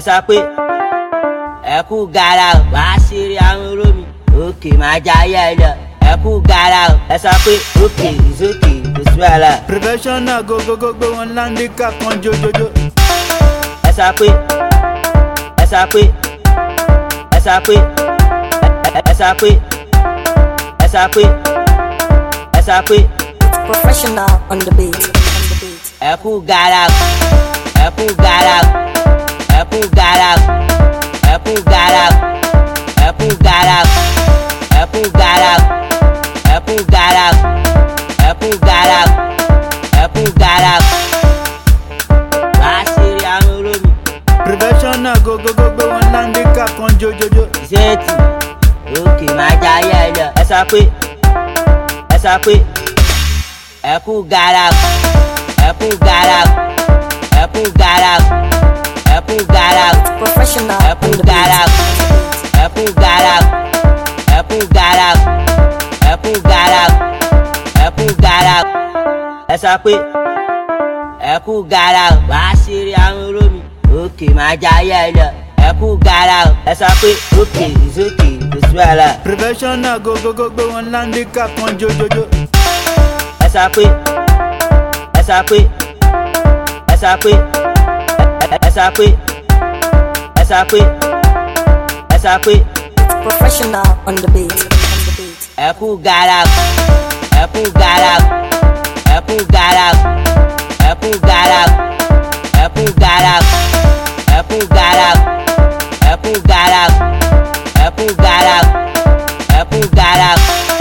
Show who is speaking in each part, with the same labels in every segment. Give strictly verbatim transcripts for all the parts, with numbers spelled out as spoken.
Speaker 1: sọ pé ẹ kú gara o wá ṣeré àwọn olómi òkè máa jayé ẹ lọ ẹ kú gara o ẹ sọ pé òkè ìsókè kò sí wàhálà.
Speaker 2: Professional go go go go wọn láńdíkà kan jojojo.
Speaker 1: ẹ sọ pé ẹ sọ pé ẹ sọ pé ẹ sọ pé ẹ sọ pé ẹ sọ pé.
Speaker 3: Professional on the beat. On the beat.
Speaker 1: ẹ kú gara o ẹ kú gara o ẹ kú gara o ẹ kú gara o ẹ kú gara o ẹ kú gara o ẹ kú gara o ẹ kú gara o ẹ kú gara o wá ṣeré àwọn olómi.
Speaker 2: Professional go go go go wọn láńdíkà kan jojojo.
Speaker 1: ṣéètì òkè máa jayé ẹ lọ ẹ sọ pé ẹ sọ pé ẹ kú gara o ẹ kú gara o ẹ kú gara o ẹ kú gara o
Speaker 3: Professional
Speaker 1: ẹ kú
Speaker 3: on the
Speaker 1: gara
Speaker 3: beat.
Speaker 1: o ẹ kú gara o ẹ kú gara o ẹ kú gara o ẹ kú gara o ẹ sọ pé ẹ kú gara o wá ṣeré àwọn olómi òkè máa jayé ẹ lọ ẹ kú gara o ẹ sọ pé òkè ìsókè kò sí wàhálà.
Speaker 2: Professional go go go go wọn láńdíkà kan jojojo.
Speaker 1: ẹ sọ pé ẹ sọ pé ẹ sọ pé ẹ sọ pé ẹ sọ pé ẹ sọ pé
Speaker 3: Professional on the beat. On the beat.
Speaker 1: ẹ kú gara o ẹ kú gara o ẹ kú gara o ẹ kú gara o ẹ kú gara o ẹ kú gara o ẹ kú gara o ẹ kú gara o ẹ kú gara o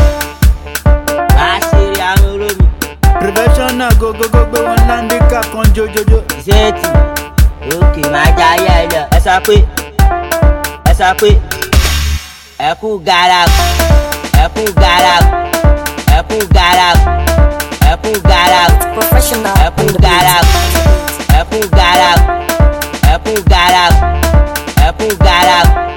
Speaker 1: wá ṣeré àwọn olómi.
Speaker 2: Professional go go go go wọn láńdíkà kan jojojo.
Speaker 1: ṣéètì òkè máa jayé ẹ lọ ẹ sọ pé ẹ sọ pé ẹ kú gara o ẹ kú gara o ẹ kú gara o ẹ kú gara o
Speaker 3: Professional
Speaker 1: ẹ
Speaker 3: on
Speaker 1: kú
Speaker 3: the beat.
Speaker 1: gara o ẹ kú gara o ẹ kú gara o ẹ kú gara o